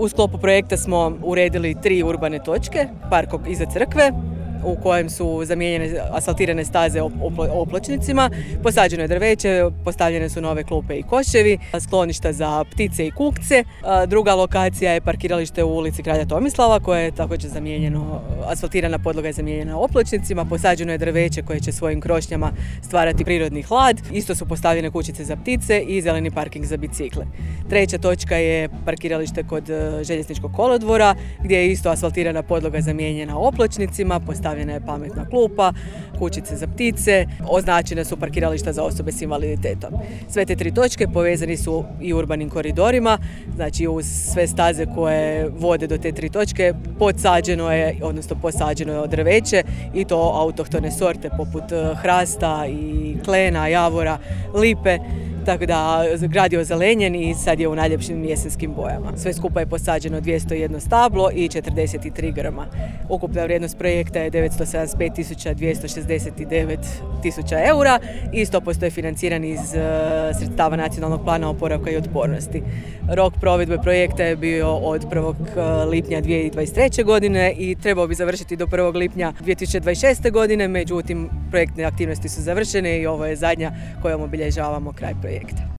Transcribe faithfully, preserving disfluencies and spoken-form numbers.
U sklopu projekta smo uredili tri urbane točke, park iza crkve, u kojem su zamijenjene asfaltirane staze opločnicima, posađeno je drveće, postavljene su nove klupe i koševi, skloništa za ptice i kukce. Druga lokacija je parkiralište u ulici Kralja Tomislava, koje je također zamijenjeno, asfaltirana podloga je zamijenjena opločnicima, posađeno je drveće koje će svojim krošnjama stvarati prirodni hlad. Isto su postavljene kućice za ptice i zeleni parking za bicikle. Treća točka je parkiralište kod željezničkog kolodvora, gdje je isto asfaltirana podloga zamijenjena opločnicima, postavljena je pametna klupa, kućice za ptice, označene su parkirališta za osobe s invaliditetom. Sve te tri točke povezani su i urbanim koridorima, znači uz sve staze koje vode do te tri točke podsađeno je, odnosno posađeno je drveće i to autohtone sorte poput hrasta i klena, javora, lipe. Tako da grad je ozelenjen i sad je u najljepšim jesenskim bojama. Sve skupa je posađeno dvjesto jedno stablo i četrdeset tri grma. Ukupna vrijednost projekta je devetsto sedamdeset pet tisuća dvjesto šezdeset devet tisuća eura i sto posto je financiran iz sredstava Nacionalnog plana oporavka i otpornosti. Rok provedbe projekta je bio od prvog lipnja dvije tisuće dvadeset treće. godine i trebao bi završiti do prvog lipnja dvije tisuće dvadeset šeste. godine, međutim projektne aktivnosti su završene i ovo je zadnja kojom obilježavamo kraj projekta.